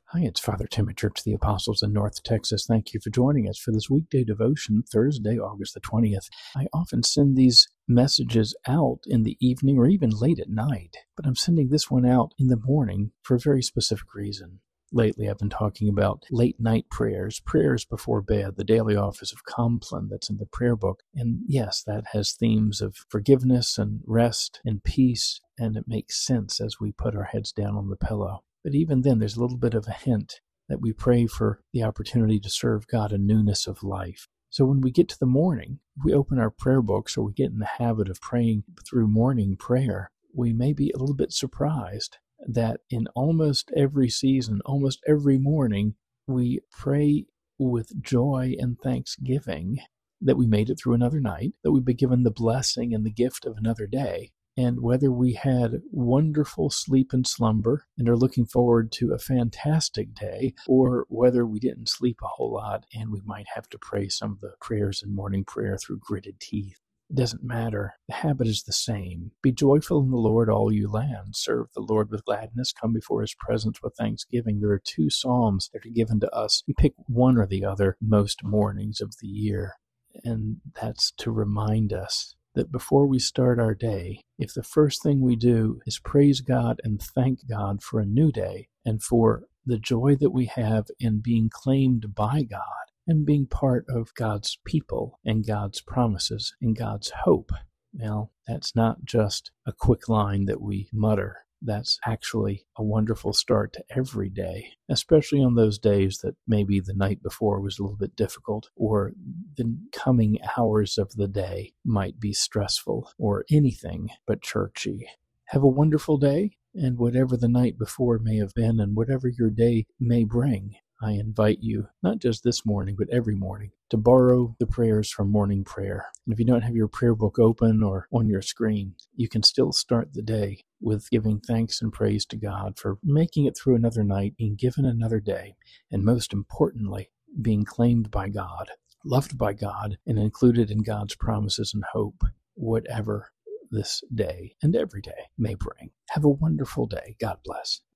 Hi, it's Father Tim at Church of the Apostles in North Texas. Thank you for joining us for this weekday devotion, Thursday, August the 20th. I often send these messages out in the evening or even late at night, but I'm sending this one out in the morning for a very specific reason. Lately, I've been talking about late night prayers, prayers before bed, the daily office of Compline that's in the prayer book. And yes, that has themes of forgiveness and rest and peace, and it makes sense as we put our heads down on the pillow. But even then, there's a little bit of a hint that we pray for the opportunity to serve God in newness of life. So when we get to the morning, we open our prayer books or we get in the habit of praying through morning prayer, we may be a little bit surprised that in almost every season, almost every morning, we pray with joy and thanksgiving that we made it through another night, that we've been given the blessing and the gift of another day. And whether we had wonderful sleep and slumber and are looking forward to a fantastic day, or whether we didn't sleep a whole lot and we might have to pray some of the prayers in morning prayer through gritted teeth. It doesn't matter. The habit is the same. Be joyful in the Lord, all you lands. Serve the Lord with gladness. Come before his presence with thanksgiving. There are two psalms that are given to us. We pick one or the other most mornings of the year. And that's to remind us that before we start our day, if the first thing we do is praise God and thank God for a new day and for the joy that we have in being claimed by God and being part of God's people and God's promises and God's hope, well, that's not just a quick line that we mutter. That's actually a wonderful start to every day, especially on those days that maybe the night before was a little bit difficult, or the coming hours of the day might be stressful, or anything but churchy. Have a wonderful day, and whatever the night before may have been, and whatever your day may bring, I invite you, not just this morning, but every morning, to borrow the prayers from morning prayer. And if you don't have your prayer book open or on your screen, you can still start the day with giving thanks and praise to God for making it through another night, being given another day, and most importantly, being claimed by God, loved by God, and included in God's promises and hope, whatever this day and every day may bring. Have a wonderful day. God bless.